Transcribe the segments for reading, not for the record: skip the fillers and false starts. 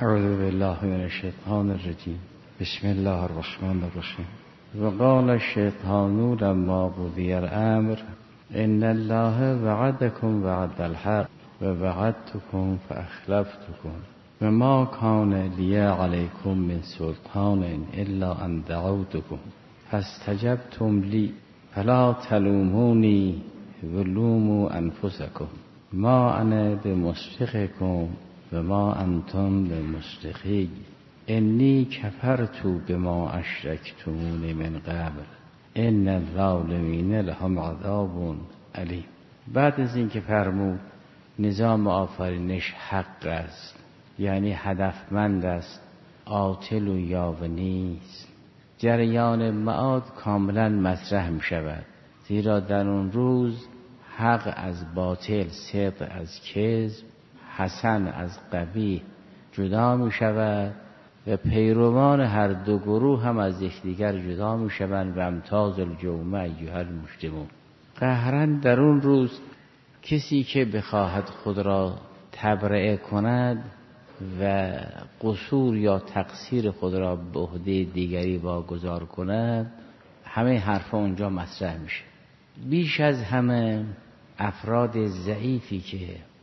اعوذ بالله من الشیطان الرجیم. بسم الله الرحمن الرحیم. وقال الشیطان لما قضی الامر ان الله وعدکم وعد الحق ووعدتکم فاخلفتکم وما کان لی علیکم من سلطان الا ان دعوتکم فاستجبتم لی فلا تلومونی ولوموا انفسکم ما انا بمصرخکم و ما انتم بمصرخی انی کفرت بما اشرکتمون من قبل ان الظالمین لهم عذاب علیم. بعد از اینکه فرمود نظام آفرینش حق است، یعنی هدفمند است، عاطل و یاوه نیست، جریان معاد کاملا مطرح می شود، زیرا در اون روز حق از باطل، صدق از کذب، حسن از قبیح جدا می شود و پیروان هر دو گروه هم از یکدیگر جدا می شوند و امتاز الجوم ایها المجرمون. قهرا در اون روز کسی که بخواهد خود را تبرئه کند و قصور یا تقصیر خود را به عهده دیگری واگذار کند، همه حرفا اونجا مطرح میشه. بیش از همه افراد ضعیفی که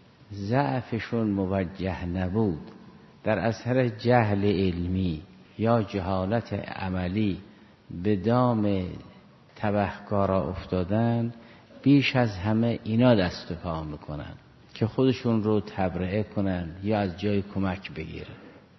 ضعفشون موجه نبود، در اثر جهل علمی یا جهالت عملی به دام تبهکارا افتادن، بیش از همه اینا دست و پا میکنن که خودشون رو تبرئه کنن یا از جای کمک بگیرن.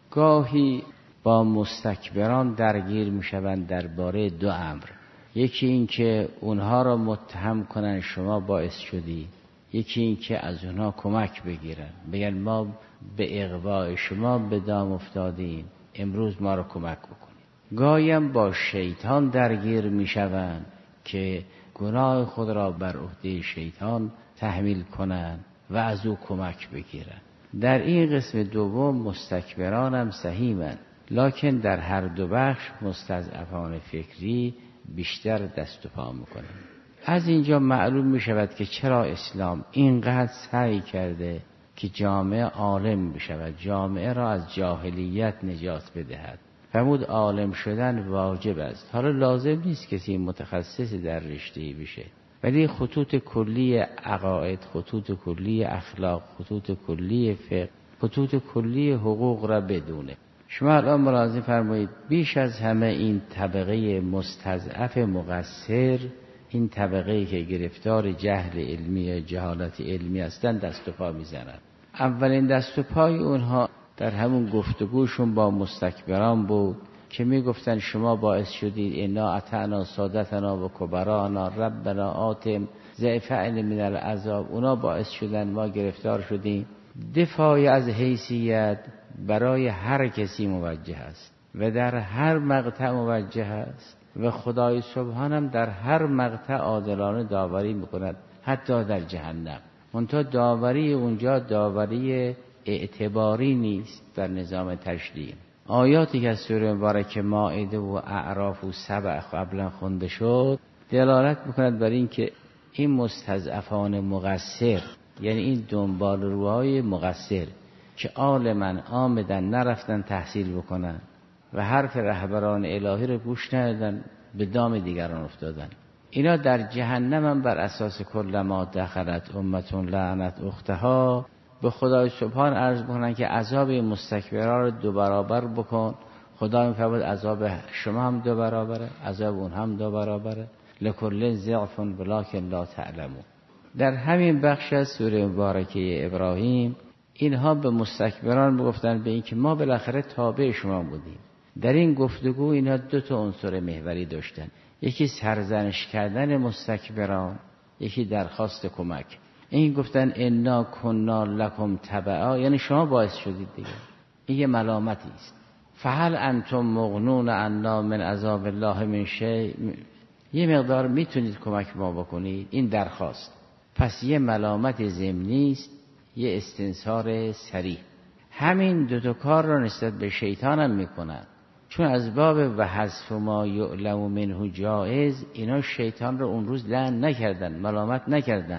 گاهی با مستکبران درگیر میشوند درباره دو امر. یکی این که اونها را متهم کنن شما باعث شدی، یکی این که از اونها کمک بگیرن، بگن ما به اغواء شما به دام افتادیم، امروز ما را کمک بکنید. گاهی هم با شیطان درگیر میشوند که گناه خود را بر عهده شیطان تحمیل کنند و از او کمک بگیرن. در این قسم دوم مستکبران هم سهیمند، لکن در هر دو بخش مستضعفان فکری بیشتر دست و پا میکنن. از اینجا معلوم می شود که چرا اسلام اینقدر سعی کرده که جامعه عالم بشود، جامعه را از جاهلیت نجات بدهد. فرمود عالم شدن واجب است. حالا لازم نیست کسی متخصص در رشته‌ای بشه، ولی خطوط کلی عقاید، خطوط کلی اخلاق، خطوط کلی فقه، خطوط کلی حقوق را بدونه. شما الان ملاحظه فرمایید بیش از همه این طبقه مستضعف مقصر، این طبقه‌ای که گرفتار جهل علمی، جهالت علمی هستند، دست و پا میزنند. اولین دست و پای اونها در همون گفتگوشون با مستکبران بود که میگفتن شما باعث شدید انا اطعنا سادتنا و کبرانا ربنا آتم ضعفین من العذاب. اونا باعث شدن ما گرفتار شدیم. دفاعی از حیثیت برای هر کسی موجه است و در هر مقطع موجه است و خدای سبحانم در هر مقطع عادلانه داوری میکند، حتی در جهنم. منتها داوری اونجا داوری اعتباری نیست. در نظام تشریع آیاتی که از سوره مبارکه مائده و اعراف و سبع قبلا خونده شد دلالت میکند بر این که این مستضعفان مقصر، یعنی این دنبال روهای مقصر که عالمن آمدن نرفتن تحصیل بکنن و حرف رهبران الهی رو گوش ندادن، به دام دیگران افتادن، اینا در جهنم هم بر اساس کلما دخلت امتون لعنت اختها به خدای سبحان عرض بکنن که عذاب مستکبران رو 2 برابر بکن. خدا میفرماید عذاب شما هم 2 برابره، عذاب اون هم 2 برابره، لکل ضعف ولکن لا تعلمون. در همین بخش از سوره مبارکه ابراهیم اینها به مستکبران میگفتن به این که ما بالاخره تابع شما بودیم. در این گفتگو اینها 2 تا عنصر محوری داشتن، یکی سرزنش کردن مستکبران، یکی درخواست کمک. این گفتن انا کنا لکم تبعا، یعنی شما باعث شدید دیگه. این یه ملامتی است. فهل انتم مغنون عنا من عذاب الله من شیء، یه مقدار میتونید کمک ما بکنید، این درخواست. پس یه ملامت ضمنی است، یه استنصار صریح. همین 2 تا کار را نسبت به شیطان هم میکنن، چون از باب و حذف ما یعلم منه جائز، اینا شیطان رو اون روز لعن نکردن، ملامت نکردن،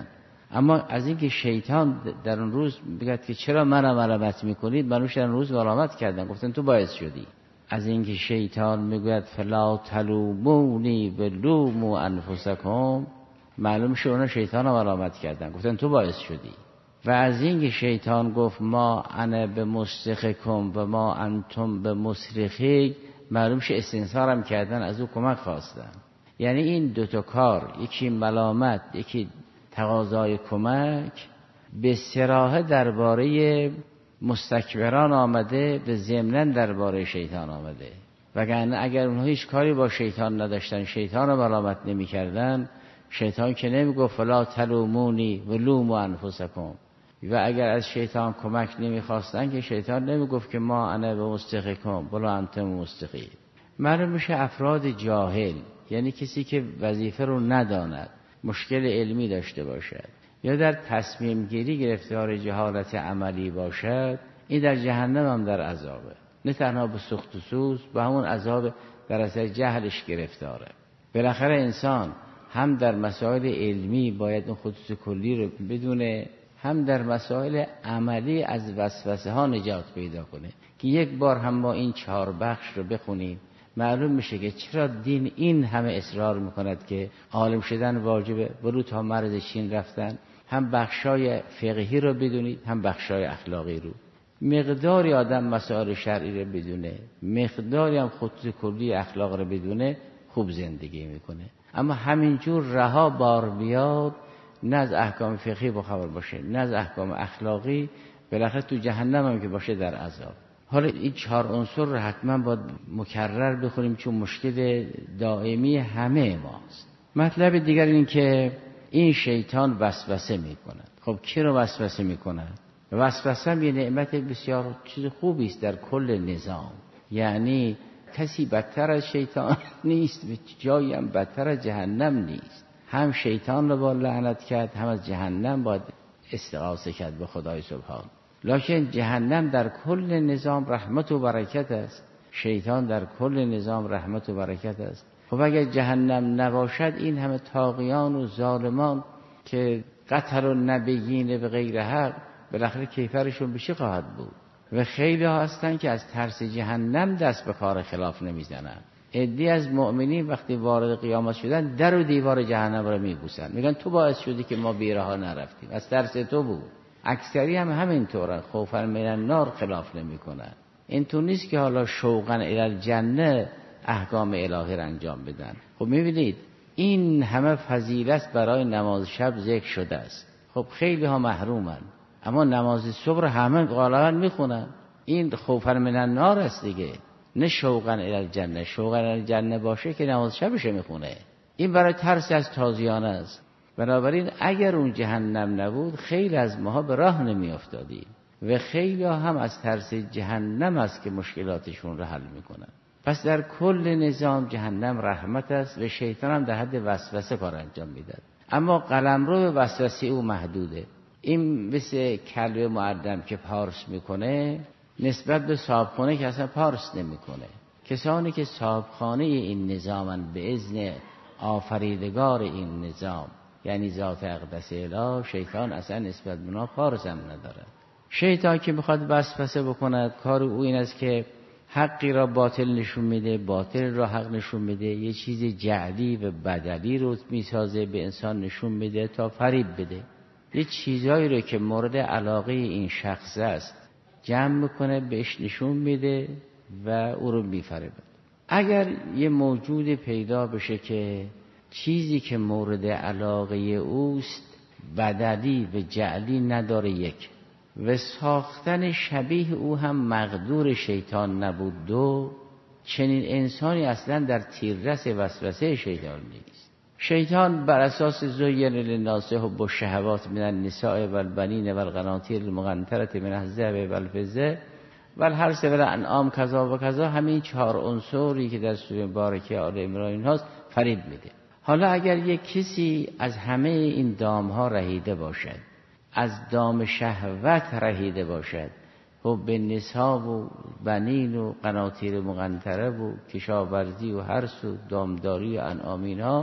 اما از اینکه شیطان در اون روز بگه که چرا منو ملامت میکنید، منوش در اون روز ملامت کردن، گفتن تو باعث شدی. از اینکه شیطان میگوید فلا تلومونی ولوموا انفسکم، معلوم شد اونا شیطان رو ملامت کردن، گفتن تو باعث شدی. و از اینکه شیطان گفت ما انا بمصرخکم و ما انتم بمصرخی، معلوم شد استنصارم کردن، از او کمک خواستن. یعنی این دوتا کار، یکی ملامت یکی تقاضای کمک، به صراحت درباره مستکبران آمده، به ضمناً درباره شیطان آمده. وگرنه اگر اونها هیچ کاری با شیطان نداشتن، شیطان رو ملامت نمی کردن، شیطان که نمی گفت فلا تلومونی ولوموا انفسکم. و اگر از شیطان کمک نمی خواستن که شیطان نمی گفت که ما انا بمصرخکم ولا انتم بمصرخی. معلوم میشه افراد جاهل، یعنی کسی که وظیفه رو نداند، مشکل علمی داشته باشد یا در تصمیم گیری گرفتار جهالت عملی باشد، این در جهنم هم در عذابه. نه تنها به سوخت و سوز، به همون عذاب در اثر جهلش گرفتاره. بالاخره انسان هم در مسائل علمی باید اون خطوط کلی رو بدونه، هم در مسائل عملی از وسوسه ها نجات پیدا کنه. که یک بار هم با این 4 بخش رو بخونیم، معلوم میشه که چرا دین این همه اصرار میکند که عالم شدن واجبه، برو تا مرز چین رفتن. هم بخشای فقهی رو بدونید، هم بخشای اخلاقی رو. مقداری آدم مسائل شرعی رو بدونه، مقداری هم خطوط کلی اخلاق رو بدونه، خوب زندگی میکنه. اما همینجور رها بار بیاد، نه از احکام فقهی بخبر باشه، نه از احکام اخلاقی، بالاخره تو جهنم هم که باشه در عذاب. حالا این 4 عنصر رو حتما باید مکرر بخونیم، چون مشکل دائمی همه ماست. مطلب دیگر این که این شیطان وسوسه میکند. خب کی رو وسوسه میکند؟ وسوسه هم یه نعمت بسیار چیز خوبی است در کل نظام. یعنی کسی بدتر از شیطان نیست و جایی هم بدتر از جهنم نیست. هم شیطان رو با لعنت کرد، هم از جهنم باید استغاثه کرد به خدای سبحان. لکن جهنم در کل نظام رحمت و برکت است، شیطان در کل نظام رحمت و برکت است. خب اگر جهنم نباشد، این همه طاغیان و ظالمان که قتل و نبیین به غیر حق، بالاخره کیفرشون به چه خواهد بود؟ و خیلی ها هستن که از ترس جهنم دست به کار خلاف نمیزنن. عده‌ای از مؤمنین وقتی وارد قیامت شدن، در و دیوار جهنم رو میبوسن، میگن تو باعث شدی که ما بیرها نرفتیم، از ترس تو بود. اکثری هم همینطورن، خوفا من النار خلاف نمیکنن. این تو نیست که حالا شوقا الی الجنه احکام الهی را انجام بدن. خب میبینید این همه فضیلت برای نماز شب ذکر شده است. خب خیلی ها محرومن، اما نماز صبح همه غالبا میخونن. این خوفا من النار است دیگه، نه شوقا الی الجنه. شوقا الی الجنه باشه که نماز شبش میخونه. این برای ترس از تازیانه است. بنابراین اگر اون جهنم نبود، خیلی از ماها به راه نمی افتادیم و خیلی هم از ترس جهنم است که مشکلاتشون رو حل میکنن. پس در کل نظام جهنم رحمت است و شیطان هم در حد وسوسه کار انجام میده. اما قلمرو وسوسه او محدوده. این مثل کلب معدم که پارس میکنه نسبت به صاحبخانه که اصلا پارس نمیکنه. کسانی که صاحبخانه این نظامن به اذن آفریدگار این نظام، یعنی ذات اقدس اله، شیطان اصلا نسبت به اونا پارس هم نداره. شیطان که میخواد وسوسه بکند، کار او این است که حقی را باطل نشون میده، باطل را حق نشون میده، یه چیز جعلی و بدلی رو میسازه به انسان نشون میده تا فریب بده. یه چیزایی رو که مورد علاقه این شخص است جمع میکنه بهش نشون میده و او رو میفریبه. اگر یه موجود پیدا بشه که چیزی که مورد علاقه اوست بدلی و جعلی نداره، یک، و ساختن شبیه او هم مقدور شیطان نبود، دو، چنین انسانی اصلا در تیررس وسوسه شیطان نیست. شیطان بر اساس زین للناس حب الشهوات من النساء والبنین والقناطیر المقنطرة من الذهب والفضة والحرث والانعام کذا و کذا، همین 4 عنصری که در سوره مبارکه آل عمران هست فریب میده. حالا اگر یک کسی از همه این دامها رهیده باشد، از دام شهوت رهیده باشد، حب نساء و بنین و قناطیر مقنطره و کشاورزی و حرث و دامداری و انعام، اینها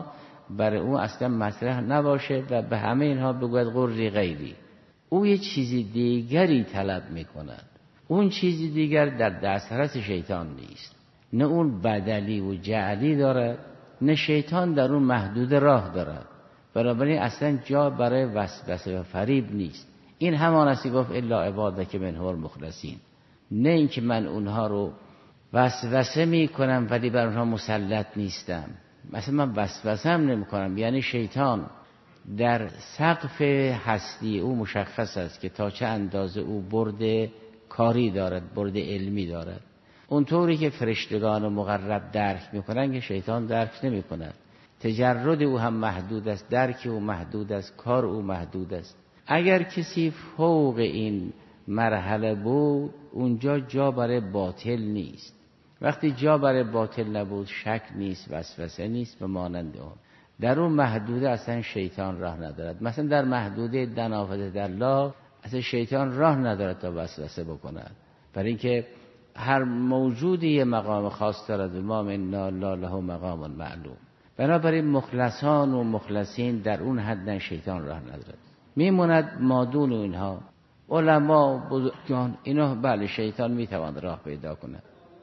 برای او اصلا مطرح نباشه و به همه اینها بگوید قری غیری. او یه چیزی دیگری طلب میکند، اون چیزی دیگر در دسترس شیطان نیست، نه اون بدلی و جعلی دارد، نه شیطان در اون محدود راه دارد. بنابراین اصلا جا برای وسوسه و فریب نیست. این همان است که گفت الا عبادک منهم المخلصین. نه اینکه من اونها رو وسوسه میکنم ولی بر اونها مسلط نیستم. مثلا من وسوسه هم نمیکنم، یعنی شیطان در سقف هستی او مشخص است که تا چه اندازه او برد کاری دارد، برد علمی دارد. اونطوری که فرشتگان مقرب درک میکنن که شیطان درک نمیکند. تجرد او هم محدود است، درک او محدود است، کار او محدود است. اگر کسی فوق این مرحله بود، اونجا جا برای باطل نیست. وقتی جا برای باطل نبود، شک نیست، وسوسه نیست و مانند اون. در اون محدوده اصلا شیطان راه ندارد. مثلا در محدوده دنافت الله اصلا شیطان راه ندارد تا وسوسه بکند، برای اینکه هر موجودی یه مقام خاص دارد و ما من لا له مقام معلوم. بنابراین مخلصان و مخلصین در اون حد شیطان راه ندارد. میموند مادون اینها علما بزرگان، اینا بله شیطان میتواند راه پیدا کند.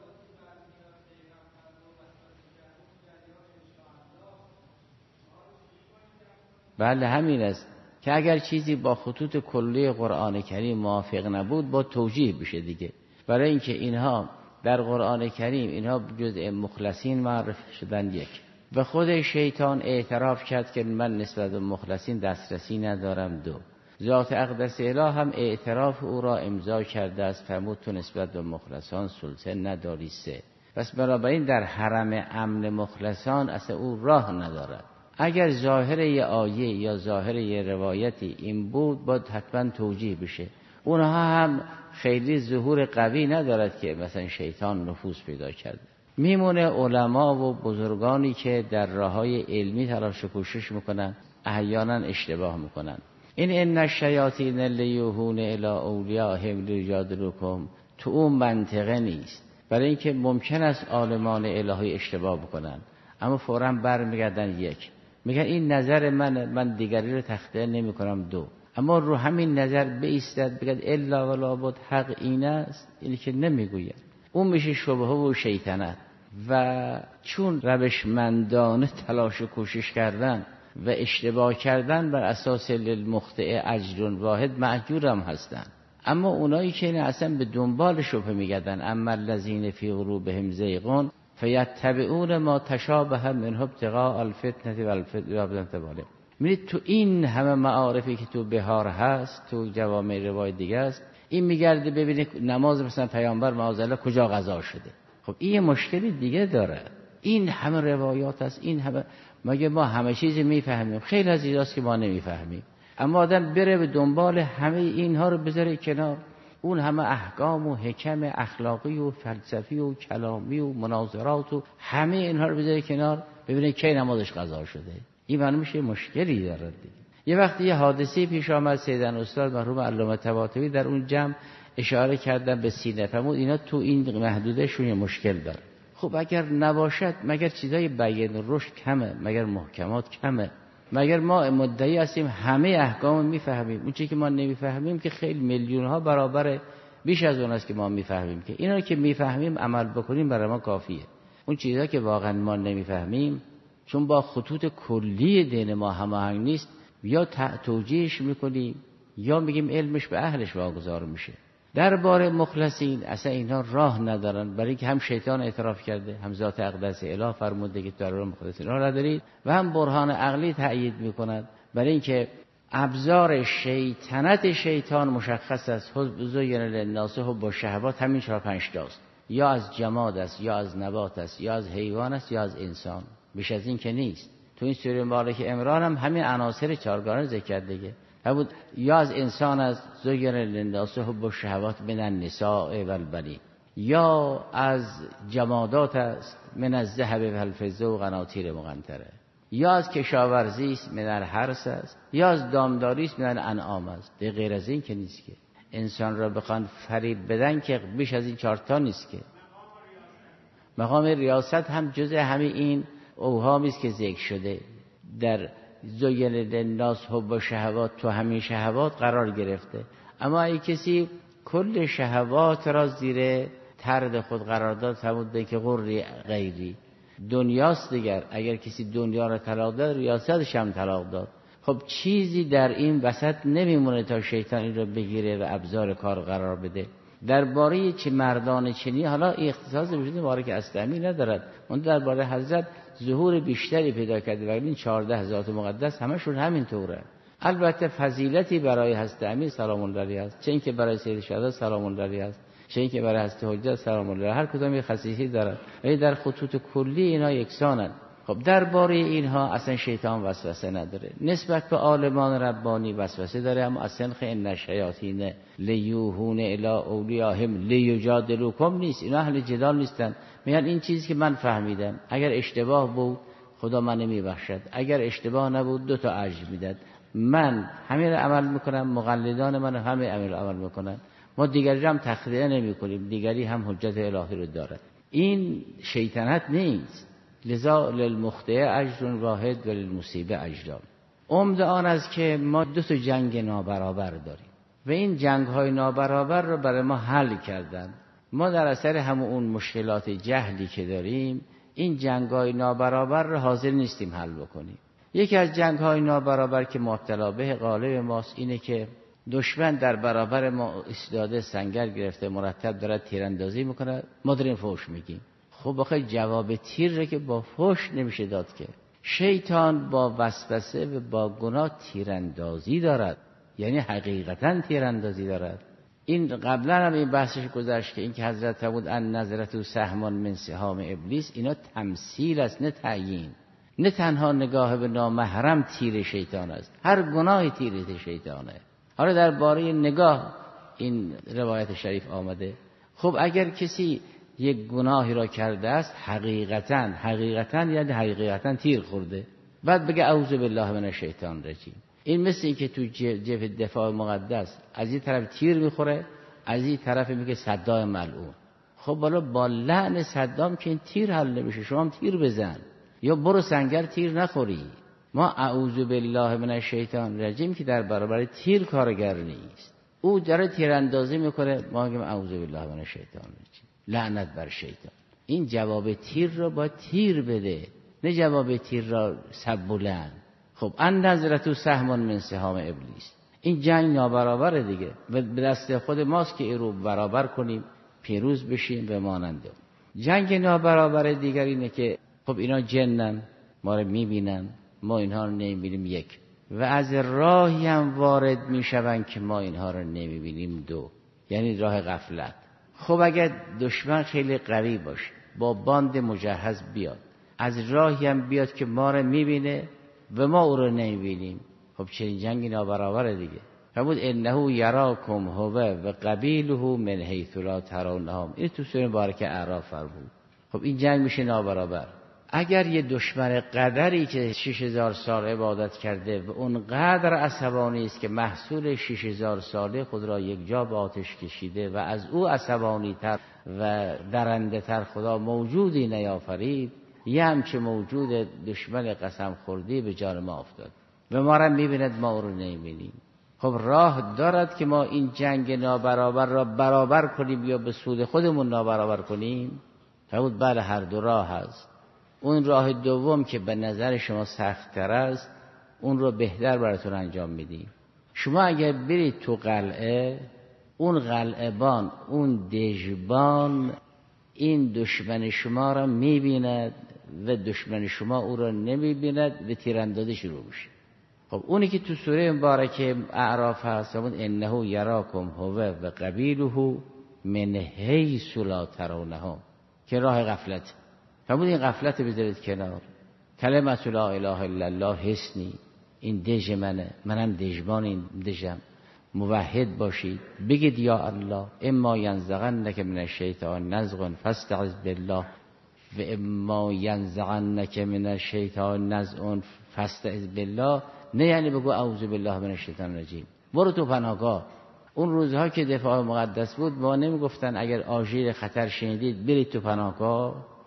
بله همین است که اگر چیزی با خطوط کلی قرآن کریم موافق نبود با توجیه بشه دیگه. برای اینکه اینها در قرآن کریم اینها جزء مخلصین معرفی شدن یک، و خود شیطان اعتراف کرد که من نسبت به مخلصین دسترسی ندارم. دو، ذات اقدس اله هم اعتراف او را امضا کرده است، فرمود تو نسبت به مخلصان سلطه نداری. سه، پس بنابراین در حرم امن مخلصان اصلا او راه ندارد. اگر ظاهر یه آیه یا ظاهر یه روایتی این بود باید حتما توجیه بشه. اونها هم خیلی ظهور قوی ندارد که مثلا شیطان نفوذ پیدا کرده. میمونه علما و بزرگانی که در راههای علمی تلاش و کوشش میکنن، احیانا اشتباه میکنن. این ان الشیاطین لیوحون الی اولیاءهم لیجادلوکم تو اون منطقه نیست، برای اینکه ممکن است عالمان الهی اشتباه بکنن اما فوراً برمیگردن یک، میگن این نظر من دیگری رو تخطئه نمی کنم. دو، اما رو همین نظر بایستد بگد الا ولا بد حق این است، اینی که نمیگوید. اون میشه شبهه و شیطنت. و چون روشمندانه تلاش و کوشش کردن و اشتباه کردن بر اساس للمخطئ اجر واحد مأجور هم هستن. اما اونایی که این اصلا به دنبال شبهه میگردن، اما الذین فی قلوبهم زیغ فیتبعون ما تشابه منه ابتغاء الفتنه والفتنه. می‌بینید تو این همه معارفی که تو بهار هست، تو جوامع روایت دیگه است، این میگرده ببینه نماز مثلا پیامبر معاذالله کجا قضا شده. خب این یه مشکلی دیگه داره. این همه روایات هست، این همه، مگه ما همه چیزی میفهمیم؟ خیلی از چیزاست که ما نمیفهمیم. اما آدم بره به دنبال همه اینها رو بذاره کنار، اون همه احکام و حکم اخلاقی و فلسفی و کلامی و مناظرات و همه اینها رو بذاره کنار، ببینه کی نمازش قضا شده. این معنی میشه مشکلی داره دیگه. یه وقتی یه حادثه پیش آمد، سیدن استاد مرحوم علامه طباطبایی در اون جمع اشاره کردن به سینه، فرمود اینا تو این محدودهشون یه مشکل داره. خب اگر نباشد، مگر چیزای بیان رشد کمه؟ مگر محکمات کمه؟ مگر ما مدعی هستیم همه احکام میفهمیم؟ اون چیزی که ما نمیفهمیم که خیلی میلیون ها برابر بیش از اون است که ما میفهمیم. که اینا که میفهمیم عمل بکنیم برای ما کافیه. اون چیزا که واقعا ما نمیفهمیم چون با خطوط کلی دین ما هماهنگ نیست، یا توجیهش میکنیم یا میگیم علمش به اهلش واگذار میشه. درباره مخلصین اصلا اینا راه ندارن، برای که هم شیطان اعتراف کرده، هم ذات اقدس اله فرموده که در مخلصین راه ندارید، و هم برهان عقلی تأیید میکند، برای اینکه ابزار شیطنت شیطان مشخص است. حزب زین للناس حب الشهوات همین 4-5 تاست، یا از جماد است، یا از نبات است، یا از حیوان است، یا از انسان. بیش از این که نیست. تو این سوره مبارکه عمران هم همین عناصر چهارگانه ذکر کرد دیگه. بود یا از انسان از زین للناس حب الشهوات من النساء والبنین، یا از جمادات است من الذهب والفضه و قناطیر مقنطره، یا از کشاورزی است من الحرث است، یا از دامداری است من الانعام است. ده غیر از این که نیست که انسان را بخوان فریب بدن که بیش از این 4 تا نیست که. مقام ریاست هم جزء همین این اوهامی است که ذکر شده. در زین للناس حب شهوات تو همین شهوات قرار گرفته. اما اگه کسی کل شهوات را زیر طرد خود قرار داد، فرمود به که غری غیری دنیاست دیگر. اگر کسی دنیا را طلاق داد، ریاستش هم طلاق داد. خب چیزی در این وسط نمیمونه تا شیطان این را بگیره و ابزار کار قرار بده. درباره چه مردان چنی حالا اختصاص وجود مبارک استعمی ندارد، اون درباره حضرت ظهور بیشتری پیدا کرده و این 14 ذات مقدس همشون همین طوره. البته فضیلتی برای حضرت امیر سلام الله علیه است، چه اینکه برای سید شهدا سلام الله علیه است، چه اینکه برای حضرت حجت سلام الله، هر کدام یک خصیصی دارد ولی در خطوط کلی اینا یکسانند. خب درباره اینها اصلا شیطان وسوسه نداره. نسبت به عالمان ربانی وسوسه داره، اما اصلا ان الشیاطین لیوحون الی اولیاءهم لیجادلوکم نیست. اینا اهل جدال نیستن، میگن این چیزی که من فهمیدم اگر اشتباه بود خدا من نمیبخشد، اگر اشتباه نبود 2 تا اجر میداد. من همین رو عمل میکنم، مقلدان من همین عمل میکنن، ما دیگری هم تخلیه نمیکنیم، دیگری هم حجت الهی رو داره. این شیطنت نیست. لذا للمخطئ اجر واحد و للمصیب اجران. عمده آن است که ما 2 تا جنگ نابرابر داریم و این جنگ های نابرابر رو برای ما حل کردن. ما در اثر همون اون مشکلات جهلی که داریم این جنگ های نابرابر رو حاضر نیستیم حل بکنیم. یکی از جنگ های نابرابر که مبتلا به غالب ماست اینه که دشمن در برابر ما ایستاده، سنگر گرفته، مرتب داره تیراندازی میکنه، ما داریم فحش میگیم. خب آخه جواب تیر رو که با فحش نمیشه داد که. شیطان با وسوسه و با گناه تیراندازی دارد، یعنی حقیقتا تیراندازی دارد. این قبلا هم این بحثش گذشت که این که حضرت فرمود ان نظرت سهم من سهام ابلیس، اینا تمثیل است نه تعیین. نه تنها نگاه به نامحرم تیر شیطان است، هر گناهی تیر شیطانه. حالا درباره نگاه این روایت شریف آمده. خب اگر کسی یک گناهی را کرده است حقیقتا یعنی حقیقتا تیر خورده، بعد بگه اعوذ بالله من الشیطان الرجیم. این مثل این که تو جبهه دفاع مقدس از این طرف تیر میخوره، از این طرف میگه صدام ملعون. خب حالا با لعن صدام که این تیر حل نمیشه، شما هم تیر بزن یا برو سنگر تیر نخوری. ما اعوذ بالله من الشیطان الرجیم که در برابر تیر کارگر نیست، او داره تیراندازی میکنه، ما میگیم اعوذ بالله من الشیطان الرجیم، لعنت بر شیطان. این جواب تیر را با تیر بده، نه جواب تیر را سبولن. خب ان نظرت سهم من سهام ابلیس، این جنگ نابرابره دیگه و به دست خود ماست که این رو برابر کنیم، پیروز بشیم به ماننده. جنگ نابرابر دیگر اینه که خب اینا جنن، ما رو میبینن، ما اینها رو نمیبینیم، یک، و از راهی هم وارد میشون که ما اینها رو نمیبینیم، دو، یعنی راه غفلت. خب اگر دشمن خیلی قوی باشه، با باند مجهز بیاد، از راهی هم بیاد که ما رو میبینه و ما او رو نمیبینیم، خب چنین جنگی نابرابره دیگه. فرمود انه یراکم هو و قبیله من حیث لا ترونهم، این تو سوره مبارکه اعراف فرمود. خب این جنگ میشه نابرابر. اگر یه دشمن قدری که 6000 سال عبادت کرده و اون قدر عصبانی است که محصول 6000 ساله خود را یک جا به آتش کشیده و از او عصبانی تر و درنده تر خدا موجودی نیافرید، یه همچه موجود دشمن قسم خوردی به جان ما افتاد و ما را میبیند، ما او رو نمیبینیم. خب راه دارد که ما این جنگ نابرابر را برابر کنیم یا به سود خودمون نابرابر کنیم؟ فرمود بله، هر دو راه هست. اون راه دوم که به نظر شما سخت‌تر است، اون رو بهتر براتون انجام میدیم. شما اگر برید تو قلعه، اون قلعه‌بان، اون دژبان این دشمن شما را میبیند و دشمن شما او را نمیبیند و تیراندازی شروع میشه. خب اونی که تو سوره مبارکه اعراف هست، همون انه یراکم هو و قبیله من حیث لا ترونهم، که راه غفلت. فرمود این غفلت بذارید کنار. کلمت لا اله الا الله حسنی، این دژ منه، منم دژبان این دژم. موحد باشید، بگید یا الله اما ینزغنک من الشیطان نزغ فاستعذ بالله و اما ینزغنک من الشیطان نزغ فاستعذ بالله. نه یعنی بگو اعوذ بالله من الشیطان الرجیم، برو تو پناهگاه. اون روزها که دفاع مقدس بود ما نمیگفتن اگر آژیر خطر شنیدید برید تو پناهگاه؟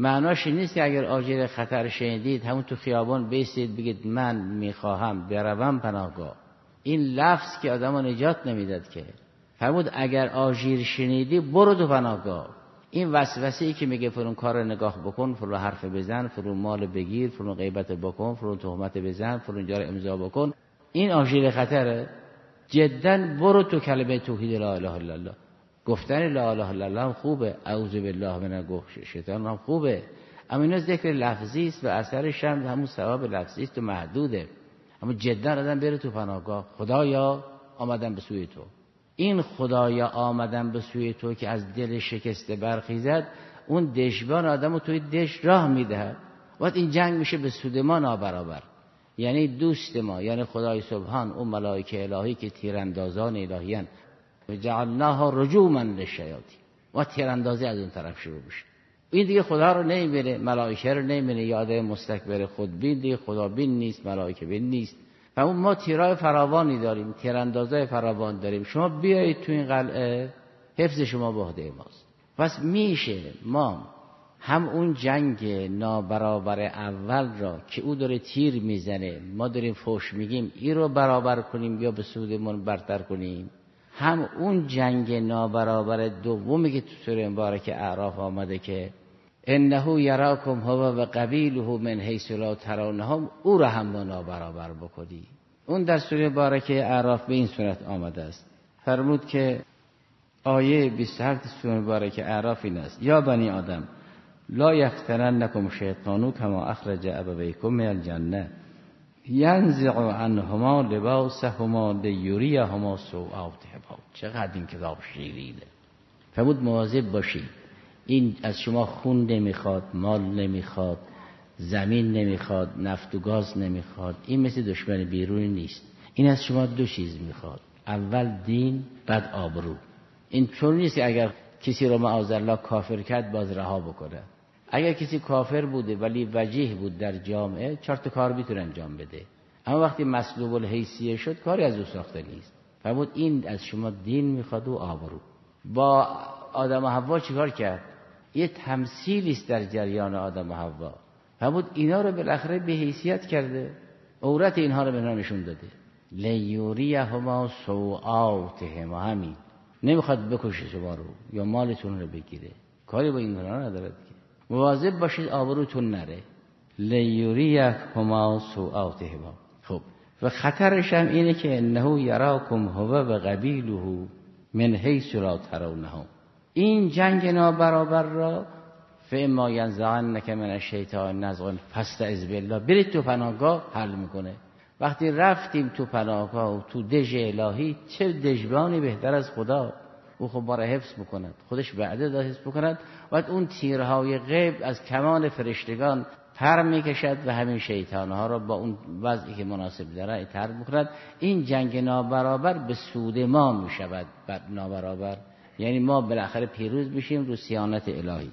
معناش نیست که اگر آجیل خطر شنیدید همون تو خیابان بیستید بگید من میخواهم بروم پناهگاه. این لفظ که آدمو نجات نمیداد که. فرمود اگر آژیر شنیدی برو تو پناهگاه. این وسوسه‌ای که میگه فرون کار نگاه بکن، فرون حرف بزن، فرون مال بگیر، فرون غیبت بکن، فرون تهمت بزن، فرون جار امضا بکن، این آژیر خطره. جدا برو تو کلمه توحید لا اله الا الله. گفتن لا اله الا الله هم خوبه، اعوذ بالله من الشیطان هم خوبه، اما اینا ذکر لفظی است و اثرش هم همون ثواب لفظی است و محدوده. اما جدا آدم بره تو پناهگاه. خدایا آمدم به سوی تو. این خدایا آمدم به سوی تو که از دل شکسته برخیزد، اون دشبان آدمو توی دش راه میده. وقت این جنگ میشه به سود ما نابرابر. یعنی دوست ما، یعنی خدای سبحان، اون ملائکه الهی که تیراندازان الهیان، و جعلناها رجوما للشیاطین، و تیراندازی از اون طرف شروع بشه. این دیگه خدا رو نمیبینه، ملائکه رو نمیبینه، یاده مستکبر خودبین دیگه خدا بین نیست، ملائکه بین نیست. و اون ما تیرای فراوانی داریم، تیراندازای فراوان داریم. شما بیایید تو این قلعه، حفظ شما به عهده ماست. پس میشه ما هم اون جنگ نابرابر اول را که او داره تیر میزنه، ما داریم فوش میگیم، این رو برابر کنیم یا به سودمون برتر کنیم، هم اون جنگ نابرابر دومی که تو سوره مبارکه اعراف آمده که انه یراکم هو و قبیله من حیث لا ترونهم، او را هم نابرابر بکنی. اون در سوره مبارکه اعراف به این صورت آمده است. فرمود که آیه 27 سوره مبارکه اعراف این است: یا بنی آدم لا یفتننکم شیطان کما اخرج ابویکم من الجنه ینزع عنهما لباسهما لیریهما سوآتهما. چقدر این کتاب شیرینه. فرمود مواظب باشید، این از شما خون نمیخواد، مال نمیخواد، زمین نمیخواد، نفت و گاز نمیخواد. این مثل دشمن بیرونی نیست. این از شما دو چیز میخواد: اول دین، بعد آبرو. این چون نیست که اگر کسی رو معاذالله کافر کرد باز رها بکنه. اگر کسی کافر بوده ولی وجیه بود در جامعه، 4 تا کار میتونه انجام بده. اما وقتی مسلوب الحیثیه شد، کاری از او ساخته نیست. فرمود این از شما دین میخواد و آبرو. با آدم و حوا چیکار کرد؟ یه تمثیلی است در جریان آدم و حوا. فرمود اینا رو بالاخره به حیثیت کرده، عورت اینها رو به اینا نشون داده. لیوریهما سوآتهما. همین نمیخواد بکشه شما رو یا مالتون رو بگیره، کاری با این کارا نداره. مواظب باشید آبروتون نره. لیوریهما سوآتهما. خب و خطرش هم اینه که انه یراکم هو و قبیله من حیث لا ترونهم. این جنگ نابرابر را فاما ینزغنک من الشیطان نزغ فاستعذ بالله، برید تو پناهگاه حل میکنه. وقتی رفتیم تو پناهگاه و تو دژ الهی، چه دژبانی بهتر از خدا؟ او خب ما را حفظ بکند، خودش وعده داد حفظ بکند. و اون تیرهای غیب از کمان فرشتگان پر میکشد و همین شیطانها را با اون وضعی که مناسب داره طرد میکند. این جنگ نابرابر به سود ما میشود. نابرابر یعنی ما بالاخره پیروز میشیم رو صیانت الهی.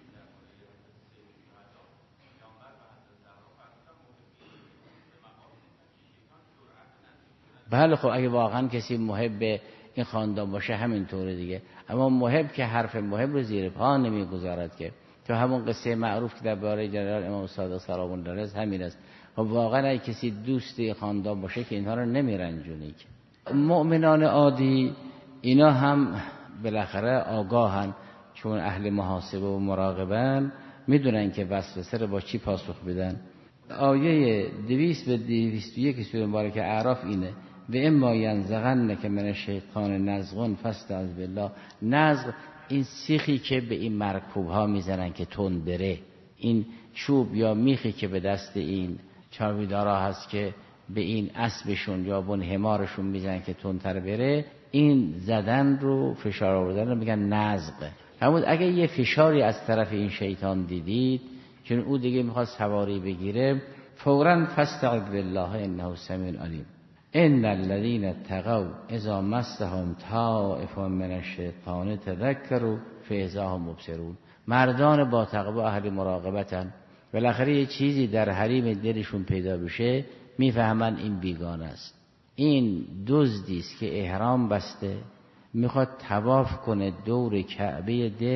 بله خب اگه واقعا کسی محب این خاندان باشه همینطوره دیگه. اما محب که حرف محب رو زیر پا نمیگذارد که. تو همون قصه معروف که درباره جنرال امام صادق سلام الله علیه همین است. خب واقعا اگه کسی دوست خاندان باشه که اینها رو نمیرنجونه. که مؤمنان عادی اینا هم بالاخره آگاهن، چون اهل محاسبه و مراقبن، میدونن که وسوسه رو با چی پاسخ بدن. آیه 200 به 201 سوره مبارکه اعراف اینه: و اما ینزغنک من الشیطان نزغ فاستعذ بالله. نزغ این سیخی که به این مرکوب ها میزنن که تون بره، این چوب یا میخی که به دست این چاویدارا هست که به این اسبشون یا بون حمارشون میزنن که تندتر بره، این زدن رو، فشار آوردن رو میگن نزغ. همون اگه یه فشاری از طرف این شیطان دیدید چون او دیگه میخواد سواری بگیره، فوراً فاستعذ بالله انه سمیع علیم. ان الذين اتقوا اذا مسهم طائف من الشیطان تذکروا فاذا هم مبصرون. مردان با تقوا اهل مراقبتن، بالاخره یه چیزی در حریم دلشون پیدا بشه میفهمن این بیگانه است. این دزدی است که احرام بسته، میخواد طواف کنه دور کعبه دل،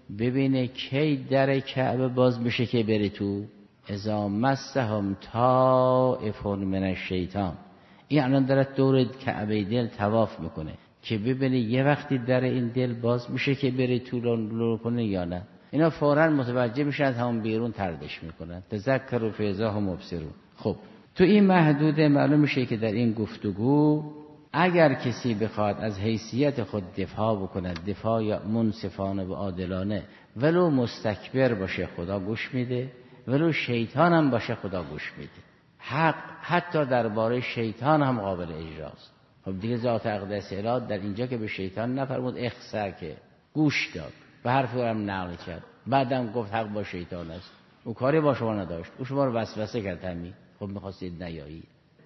ببینه کی در کعبه باز بشه که بره تو. اذا مسهم طائف من الشیطان. این الان داره دور کعبه دل طواف میکنه که ببینه یه وقتی در این دل باز میشه که بره تو لو کنه یا نه. اینا فوراً متوجه میشن، همون بیرون طردش میکنن. تذکروا فاذا هم مبصرون. خب تو این محدوده معلوم میشه که در این گفتگو اگر کسی بخواد از حیثیت خود دفاع بکند، دفاع یا منصفانه و عادلانه، ولو مستکبر باشه خدا گوش میده، ولو شیطان هم باشه خدا گوش میده. حق حتی درباره شیطان هم قابل اجراست. خب دیگه ذات اقدس الهی در اینجا که به شیطان نفرمود اخسر، که گوش داد و حرف او هم نقل کرد، بعدم گفت حق با شیطان است. او کاری با شما نداشت، او شما رو وسوسه کرد همین. خب می‌خواستید نیایی.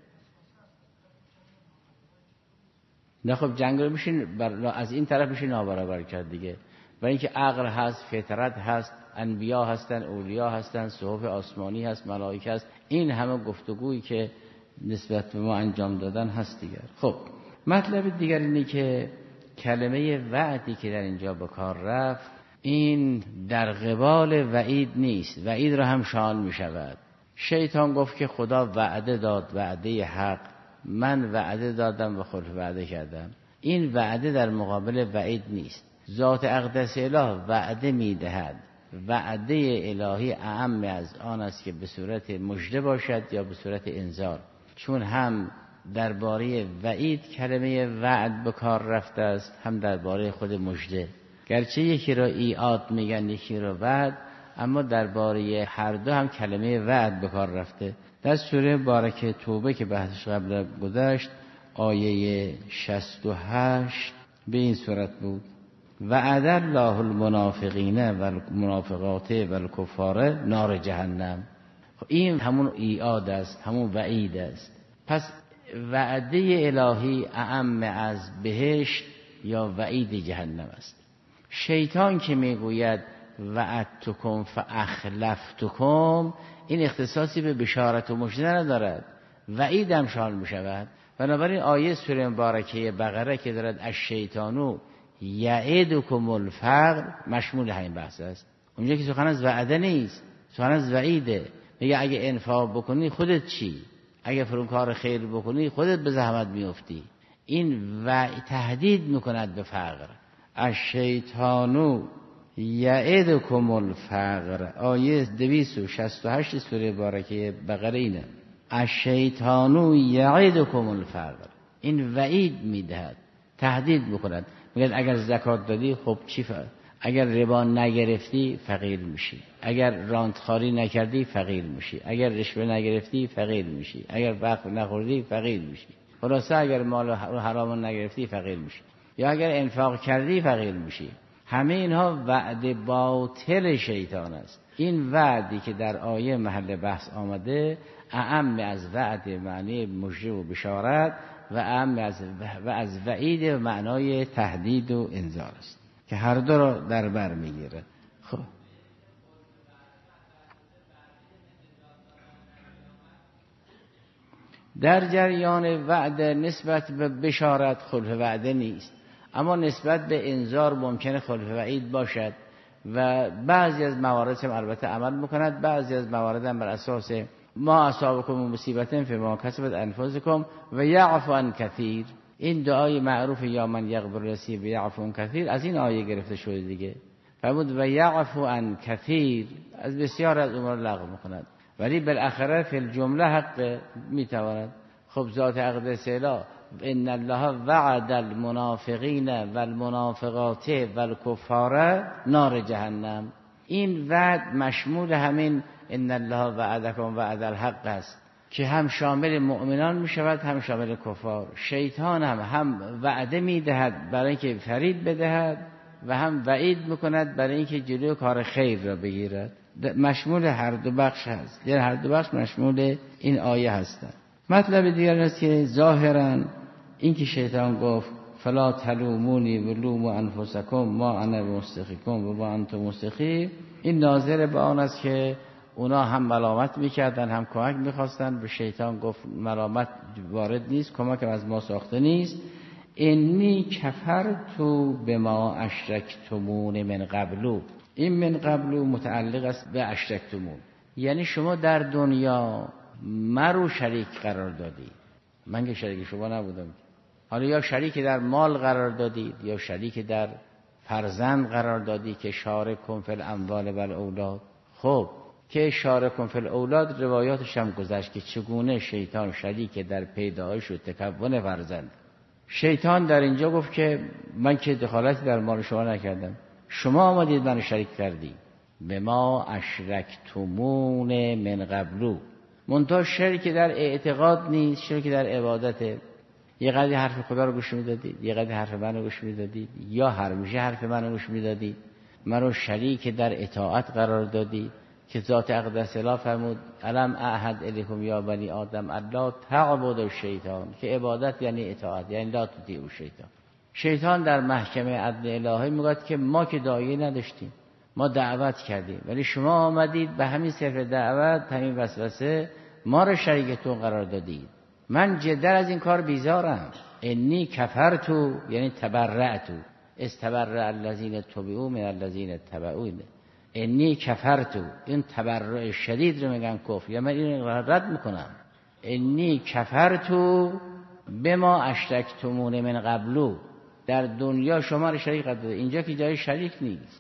نه خب جنگ رو میشین از این طرف میشین نابرابر کرد دیگه. و اینکه عقل هست، فطرت هست، انبیا هستن، اولیا هستن، صحف آسمانی هست، ملائکه هست، این همه گفتگویی که نسبت به ما انجام دادن هست دیگر. خب مطلب دیگر اینه که کلمه وعدی که در اینجا به کار رفت، این در قبال وعید نیست، وعید را هم شامل می شود. شیطان گفت که خدا وعده داد، وعده حق، من وعده دادم و خلف وعده کردم. این وعده در مقابل وعید نیست. ذات اقدس اله وعده می دهد. وعده الهی اعم از آن است که به صورت مژده باشد یا به صورت انذار، چون هم درباره وعید کلمه وعد به کار رفته است، هم درباره خود مژده. گرچه یکی را ایعاد میگن یکی را وعد، اما درباره هر دو هم کلمه وعد به کار رفته. در سوره بارکه توبه که بحثش قبل گذشت، آیه 68 به این صورت بود: وعد الله المنافقین و المنافقات و الکفار نار جهنم. این همون ایعاد است، همون وعید است. پس وعده الهی اعم از بهشت یا وعید جهنم است. شیطان که میگوید وعدتکم فاخلفتکم، این اختصاصی به بشارت و مژده ندارد، وعید هم شامل می شود. بنابراین آیه سوره مبارکه بقره که دارد الشیطانو یعدکم الفقر مشمول همین بحث است. اونجا که سخن از وعده نیست، سخن از وعیده. میگه اگه انفاق بکنی خودت چی؟ اگه فرون کار خیر بکنی خودت به زحمت میفتی. این تهدید میکند به فقر. الشیطانو یعدکم الفقر، آیه 268 سوره بارکه بقره اینه. الشیطانو یعدکم الفقر، این وعید میدهد، تهدید میکند. میگه اگر زکات دادی خب چی فرق؟ اگر ربا نگرفتی فقیر میشی، اگر رانتخاری نکردی فقیر میشی، اگر رشوه نگرفتی فقیر میشی، اگر وقت نخوردی فقیر میشی. خلاصه اگر مال حرام نگرفتی فقیر میشی، یا اگر انفاق کردی فقیر میشی. همه اینها وعده باطل شیطان است. این وعدی که در آیه محل بحث آمده اعم از وعد معنی مژده و بشارت و اعم از وعید معنای تهدید و انذار است که هر دو را در بر میگیره. خب در جریان وعده نسبت به بشارت خلف وعده نیست، اما نسبت به انذار ممکنه خلف وعید باشد و بعضی از موارد هم البته عمل میکند، بعضی از موارد هم بر اساس ما اصابکم مصیبت فیما کسبت انفسکم و یعفو عن کثیر. این دعای معروف یا من یغفر لسی و یعفو عن کثیر از این آیه گرفته شده دیگه. فرمود و یعفو عن کثیر، از بسیار از امور لغو میکند، ولی بالاخره فی الجمله حق میتواند. خب ذات اقدس اله ان الله وعد المنافقین و المنافقات و الکفار نار جهنم، این وعد مشمول همین ان الله وعدکم وعد الحق است که هم شامل مؤمنان می شود هم شامل کفار. شیطان هم وعده می دهد برای اینکه فریب بدهد و هم وعید میکند برای اینکه جلوی کار خیر را بگیرد. مشمول هر دو بخش هست، یعنی هر دو بخش مشمول این آیه هستند. مطلب دیگر است که ظاهرا این که شیطان گفت فلا تلومونی ولوموا انفسکم ما انا بمستخیکم و ما انتم مستخی، این ناظر به آن است که اونا هم ملامت میکردن هم کمک میخواستن. به شیطان گفت ملامت وارد نیست، کمک از ما ساخته نیست. انی کفرت بما اشرکتمون من قبلو، این من قبل متعلق است به اشرکتمون، یعنی شما در دنیا مرو شریک قرار دادید، من که شریک شما نبودم. حالا یا شریک در مال قرار دادید یا شریک در فرزند قرار دادید که شارکم فی الاموال و الاولاد. خب که شارکم فی الاولاد روایاتش هم گذشت که چگونه شیطان شریک در پیدایش و تکون فرزند. شیطان در اینجا گفت که من که دخالتی در مال شما نکردم، شما آمدید من شریک کردید. به ما اشرکتمون من قبلو، منتها شرک در اعتقاد نیست، شرک در عبادته. یه قدری حرف خدا رو گوش میدادید، یه قدری حرف من رو گوش میدادید، یا همیشه حرف من رو گوش میدادید، من رو شریک در اطاعت قرار دادید که ذات اقدس اله فرمود الم اعهد الیکم یا بنی آدم الا تعبدوا الشیطان، که عبادت یعنی اطاعت، یعنی لا تطیعوا الشیطان. شیطان در محکمه عدل الهی میگه که ما که داعیه نداشتیم، ما دعوت کردیم، ولی شما آمدید به همین صرف دعوت، همین وسوسه ما رو شریکتون قرار دادید. من جدا از این کار بیزارم. انی کفرتو یعنی تبرعتو، استبرع الذین تبعوا من الذین اتبعوا. انی کفرتو، این تبرع شدید رو میگن کفر، یا من این رد میکنم. انی کفرتو بما اشرکتمون من قبلو، در دنیا شما رو شریک قرار دادید، اینجا که جای شریک نیست.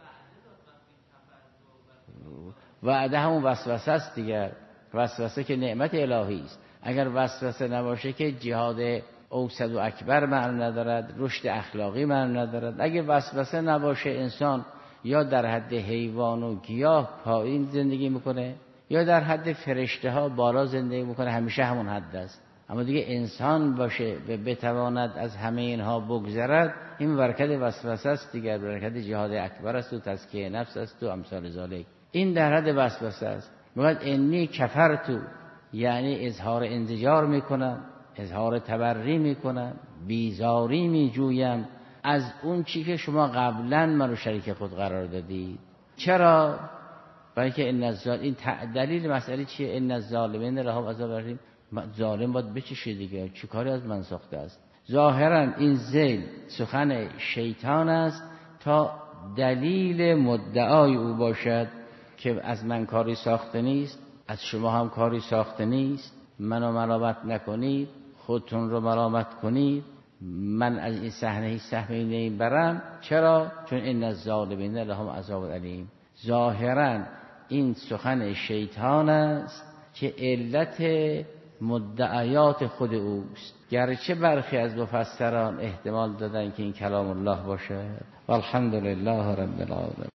وعده همون وسوسه است دیگر، وسوسه که نعمت الهی است. اگر وسوسه نباشه که جهاد اوسط و اکبر معنی ندارد، رشد اخلاقی معنی ندارد. اگه وسوسه نباشه انسان یا در حد حیوان و گیاه پایین زندگی میکنه، یا در حد فرشته ها بالا زندگی میکنه، همیشه همون حد است. اما دیگه انسان باشه و بتواند از همه اینها بگذرد، این برکت وسوسه است دیگر، برکت جهاد اکبر است و تزکیه نفس است و امثال ذالک. این در حد وسوسه است. میگه انی کفرتو، یعنی اظهار انزجار میکنم، اظهار تبری میکنم، بیزاری میجویم از اون چی که شما قبلا منو شریک خود قرار دادید. چرا؟ برای که این دلیل مسئله چیه؟ ان الظالمین لهم عذاب الیم. ظالم باید بچشه دیگه، چی کاری از من ساخته است؟ ظاهرا این ذیل سخن شیطان است تا دلیل مدعای او باشد که از من کاری ساخته نیست، از شما هم کاری ساخته نیست، منو ملامت نکنید، خودتون رو ملامت کنید، من از این صحنه هیچ سهمی نمیبرم. چرا؟ چون ان الظالمین لهم عذاب الیم. ظاهرا این سخن شیطان است که علت مدعیات خود اوست، گرچه برخی از مفسران احتمال دادن که این کلام الله باشه. والحمد لله رب العالمین.